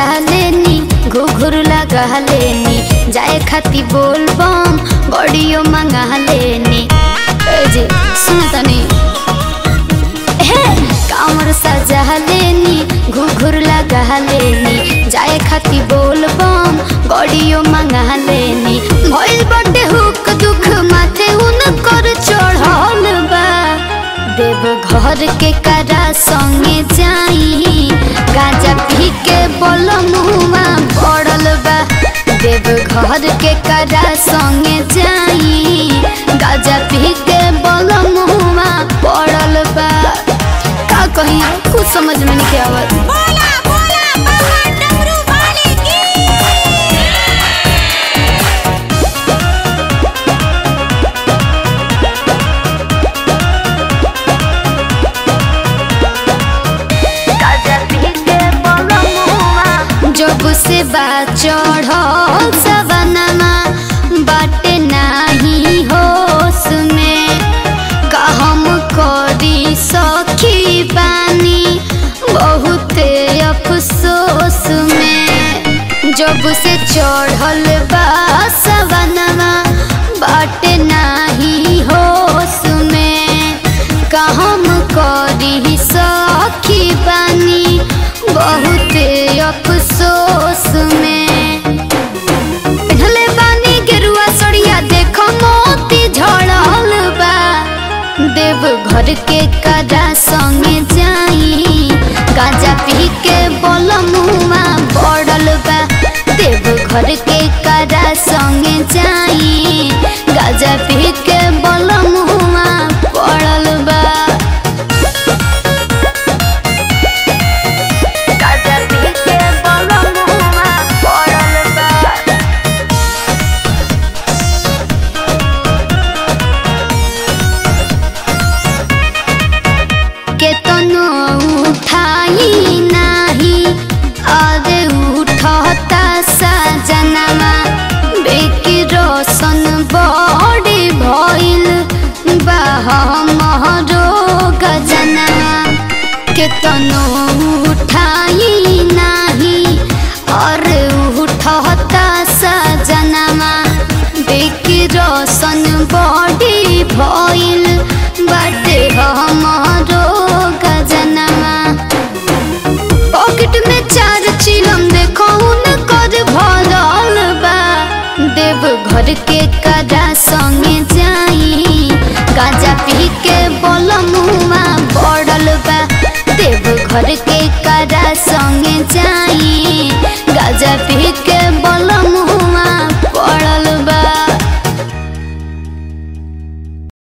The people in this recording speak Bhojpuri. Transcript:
सजा लेनी घुघुर लगा लेनी जाए खाती बोल बम गड़ियो मंगा लेनी जी सुन तनी कांवर सजा लेनी घुघुर लगा लेनी जाए खाती बोल बम गड़ियो मंगा लेनी भइल बटे हुक दुख माथे उनकर चढ़ल बा देव घर के करा संगे जाई गांजा पी के बोल मुआ पड़ल बा देव घर के करा संगे जाई गांजा पी के बोल मुआ पड़ल बा का कहीं कुछ समझ में नहीं आवत। बोला बोला बाबा डमरू वाले की जब से बात चढ़ल सवनमा बाटे नाही होश में का हम करी सखी बानी बहुते अफसोस में जब से चढ़ल बा सवनमा बाटे नाही होश में का हम करी सखी बानी बहुते अफसोस में ढले बानी गेरुआ सड़िया देखो मोती झड़ल बा देव घर के करा संगे जाई गांजा पी के बोल मुआ पड़ल बा देव घर के करा संगे जाई गांजा पी के बोल मुआ पड़ल बा केतनो उठाई नाही अरे उठता सजनमा बेकी रोशन बड़ी भइल महरो गजनमा केतनो उठाई नाही अरे उठता सजनमा बेकी रोशन बड़ी भइल बाटे हमारो गजनमा पॉकेट में 4 चिलम देखो उनकर भरल बा देव घर के करा संगे जाई गांजा पी के बोल मुआ पड़ल बा देव घर के करा संगे जाई गांजा पी के